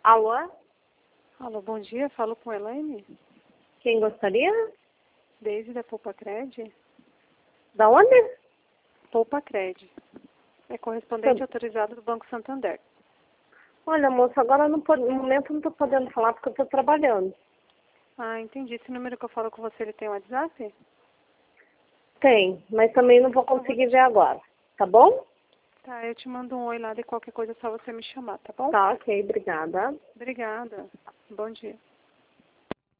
Alô? Alô, bom dia. Falo com Elaine. Quem gostaria? Desde da Poupa-Cred. Da onde? Poupa-Cred. É correspondente autorizado do Banco Santander. Olha, moça, agora no momento não estou podendo falar porque eu estou trabalhando. Ah, entendi. Esse número que eu falo com você, ele tem WhatsApp? Tem, mas também não vou conseguir ver agora. Tá bom? Tá, eu te mando um oi lá de qualquer coisa, é só você me chamar, tá bom? Tá, ok, obrigada. Obrigada. Bom dia.